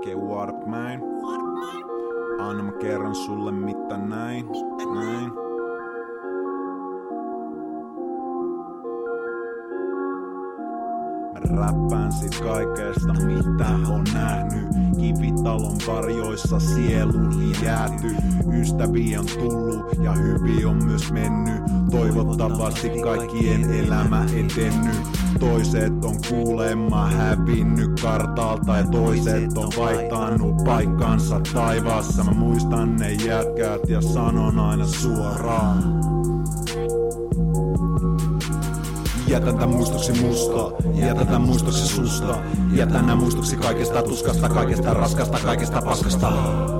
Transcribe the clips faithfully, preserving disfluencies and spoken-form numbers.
Okei, okay, Warpman. Anna mä kerron sulle mitä näin. Näin. Mä räppään sit kaikesta mitä on nähnyt. Kivitalon varjoissa sieluni jääty. Ystäviä on tullut ja hyviä on myös mennyt. Toivottavasti kaikkien elämä edennyt. Toiset on kuulemma hävinnyt kartalta ja toiset on vaihtanut paikkansa taivaassa. Mä muistan ne jätkät ja sanon aina suoraan. Jätän tän muistoksi musta, jätän tän muistoksi susta. Jätän nää muistoksi kaikesta tuskasta, kaikesta raskasta, kaikesta paskasta.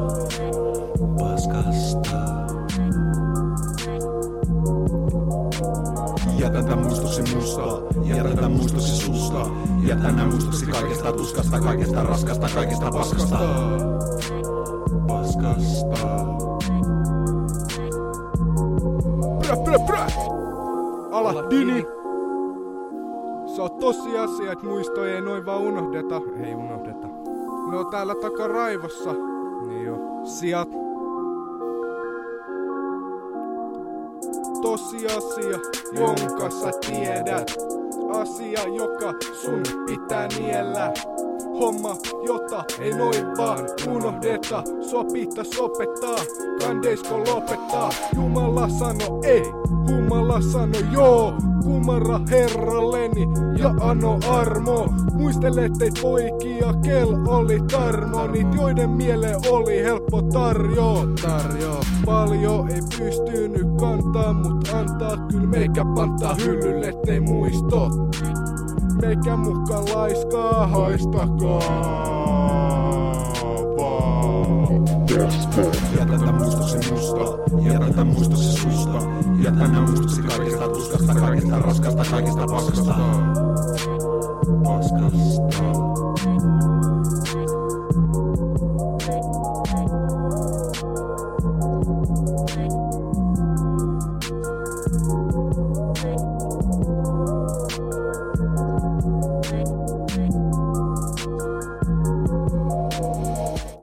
Paskasta. Jätän tän muistoksi musta, jätän tän muistoksi susta. Jätän nää muistoksi kaikesta tuskasta, kaikesta raskasta, kaikesta paskasta. Paskasta. Prä, prä, prä! Aladdini! Se on tosiasia, että muistoja ei noin vaan unohdeta. Ei unohdeta. Ne on täällä takaraivossa. Niin jo. Sijat. Tosiasia, jonka sä tiedät. Asia, joka sun pitää niellä. Homma, jota ei noin vaan unohdeta. Sua pitäis opettaa, kandeisko lopettaa. Jumala sano ei, Jumala sano joo. Kumara herralleni ja anno armo. Muistele teit poikia, kel oli tarmo. Niit joiden mieleen oli helppo tarjoa. Tarjoa. Paljon ei pystynyt kantaa, mut antaa kyl meikä pantaa hyllylle, ettei muisto. Meikä mukaan laiskaa, haistakaa vaan. Jätän tän muistoksi musta, jätän tän muistoksi susta. Jätän nää muistoksi kaikesta tuskasta, kaikesta raskasta, kaikesta paskasta. Paskasta.